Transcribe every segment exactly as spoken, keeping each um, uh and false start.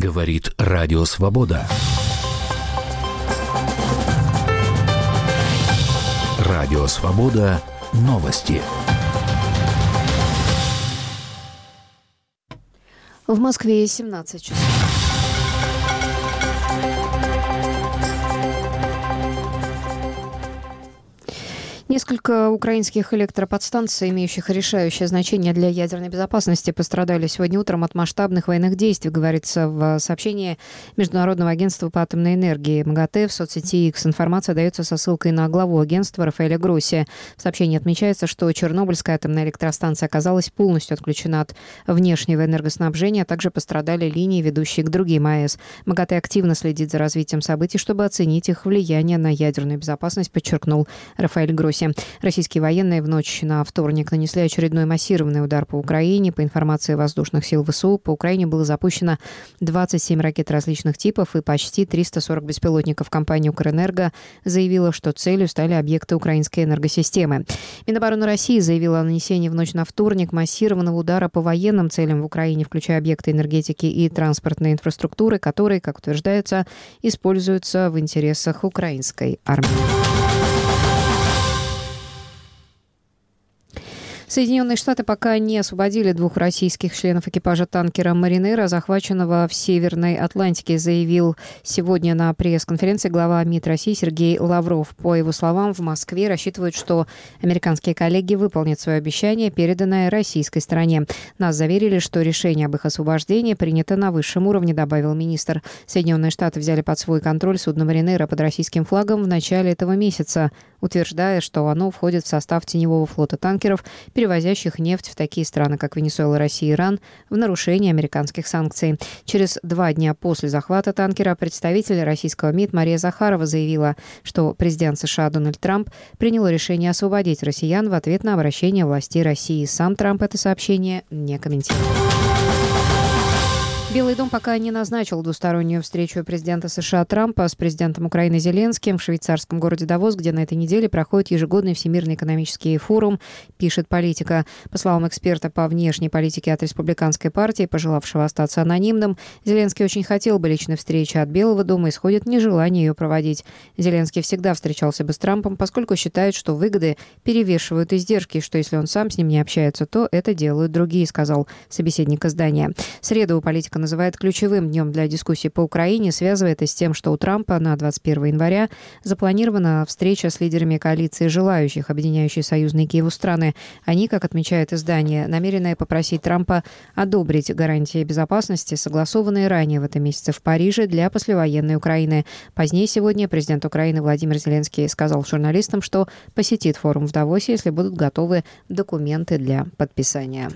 Говорит Радио Свобода. Радио Свобода. Новости. В Москве семнадцать часов. Несколько украинских электроподстанций, имеющих решающее значение для ядерной безопасности, пострадали сегодня утром от масштабных военных действий, говорится в сообщении Международного агентства по атомной энергии МАГАТЭ в соцсети X. Информация дается со ссылкой на главу агентства Рафаэля Гросси. В сообщении отмечается, что Чернобыльская атомная электростанция оказалась полностью отключена от внешнего энергоснабжения, а также пострадали линии, ведущие к другим АЭС. МАГАТЭ активно следит за развитием событий, чтобы оценить их влияние на ядерную безопасность, подчеркнул Рафаэль Гросси. Российские военные в ночь на вторник нанесли очередной массированный удар по Украине. По информации воздушных сил ВСУ, по Украине было запущено двадцать семь ракет различных типов и почти триста сорок беспилотников. Компания «Укрэнерго» заявила, что целью стали объекты украинской энергосистемы. Минобороны России заявила о нанесении в ночь на вторник массированного удара по военным целям в Украине, включая объекты энергетики и транспортной инфраструктуры, которые, как утверждается, используются в интересах украинской армии. Соединенные Штаты пока не освободили двух российских членов экипажа танкера «Маринера», захваченного в Северной Атлантике, заявил сегодня на пресс-конференции глава МИД России Сергей Лавров. По его словам, в Москве рассчитывают, что американские коллеги выполнят свое обещание, переданное российской стороне. Нас заверили, что решение об их освобождении принято на высшем уровне, добавил министр. Соединенные Штаты взяли под свой контроль судно «Маринера» под российским флагом в начале этого месяца, утверждая, что оно входит в состав теневого флота танкеров, перевозящих нефть в такие страны, как Венесуэла, Россия и Иран, в нарушение американских санкций. Через два дня после захвата танкера представитель российского МИД Мария Захарова заявила, что президент США Дональд Трамп принял решение освободить россиян в ответ на обращение властей России. Сам Трамп это сообщение не комментировал. Белый дом пока не назначил двустороннюю встречу президента США Трампа с президентом Украины Зеленским в швейцарском городе Давос, где на этой неделе проходит ежегодный Всемирный экономический форум, пишет «Политика». По словам эксперта по внешней политике от Республиканской партии, пожелавшего остаться анонимным, Зеленский очень хотел бы личной встречи от Белого дома, исходит нежелание ее проводить. Зеленский всегда встречался бы с Трампом, поскольку считает, что выгоды перевешивают издержки, что если он сам с ним не общается, то это делают другие, сказал собеседник издания. В среду «Политика» называет ключевым днем для дискуссии по Украине, связывая это с тем, что у Трампа на двадцать первого января запланирована встреча с лидерами коалиции желающих, объединяющей союзные Киеву страны. Они, как отмечает издание, намерены попросить Трампа одобрить гарантии безопасности, согласованные ранее в этом месяце в Париже для послевоенной Украины. Позднее сегодня президент Украины Владимир Зеленский сказал журналистам, что посетит форум в Давосе, если будут готовы документы для подписания.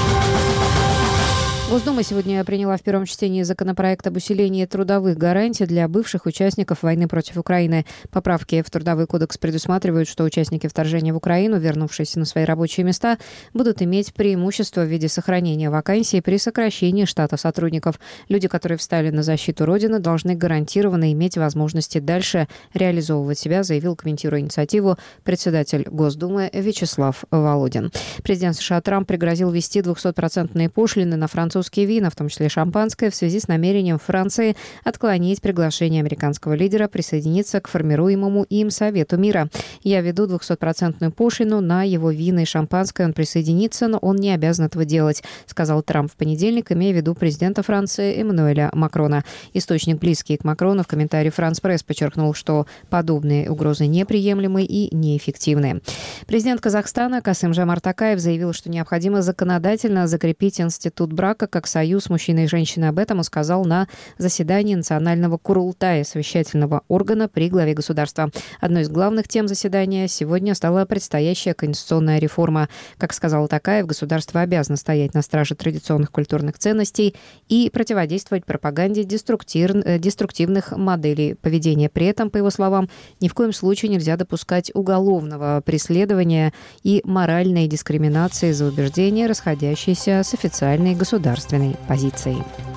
Госдума сегодня приняла в первом чтении законопроект об усилении трудовых гарантий для бывших участников войны против Украины. Поправки в Трудовой кодекс предусматривают, что участники вторжения в Украину, вернувшиеся на свои рабочие места, будут иметь преимущество в виде сохранения вакансий при сокращении штата сотрудников. Люди, которые встали на защиту Родины, должны гарантированно иметь возможности дальше реализовывать себя, заявил, комментируя инициативу, председатель Госдумы Вячеслав Володин. Президент США Трамп пригрозил ввести двухсотпроцентные пошлины на французские вина, в том числе шампанское, в связи с намерением Франции отклонить приглашение американского лидера присоединиться к формируемому им Совету мира. «Я введу двухсотпроцентную пошлину на его вина и шампанское. Он присоединится, но он не обязан этого делать», сказал Трамп в понедельник, имея в виду президента Франции Эммануэля Макрона. Источник, близкий к Макрону, в комментарии «Франс Пресс» подчеркнул, что подобные угрозы неприемлемы и неэффективны. Президент Казахстана Касым-Жомарт Токаев заявил, что необходимо законодательно закрепить институт брака как союз мужчины и женщины. Об этом он сказал на заседании Национального Курултая, совещательного органа при главе государства. Одной из главных тем заседания сегодня стала предстоящая конституционная реформа. Как сказал Токаев, государство обязано стоять на страже традиционных культурных ценностей и противодействовать пропаганде деструктив... деструктивных моделей поведения. При этом, по его словам, ни в коем случае нельзя допускать уголовного преследования и моральной дискриминации за убеждения, расходящиеся с официальной государственной позицией.